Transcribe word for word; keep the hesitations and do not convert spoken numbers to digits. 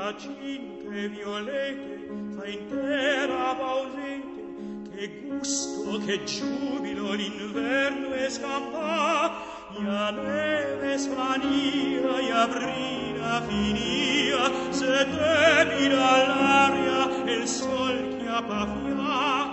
giacinte violete fa intera pausete, che gusto, che giubilo l'inverno è scampa, ya neve svania, ya brina finia, se te mira l'aria e il sol chiappa fiamme.